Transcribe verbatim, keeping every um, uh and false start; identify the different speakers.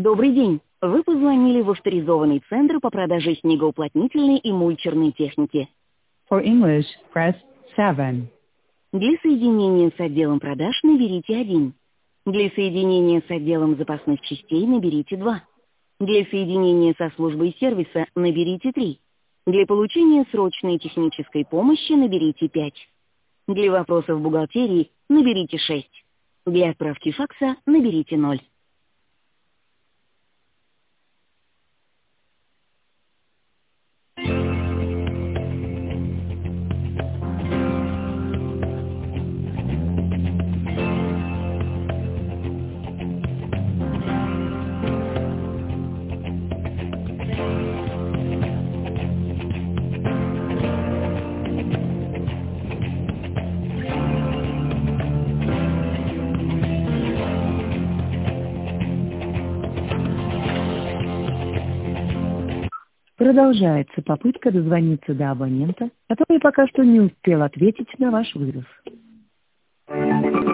Speaker 1: Добрый день. Вы позвонили в авторизованный центр по продаже снегоуплотнительной и мульчерной техники.
Speaker 2: For English, press seven.
Speaker 1: Для соединения с отделом продаж наберите один. Для соединения с отделом запасных частей наберите два. Для соединения со службой сервиса наберите три. Для получения срочной технической помощи наберите пять. Для вопросов бухгалтерии наберите шесть. Для отправки факса наберите ноль.
Speaker 2: Продолжается попытка дозвониться до абонента, который пока что не успел ответить на ваш вызов.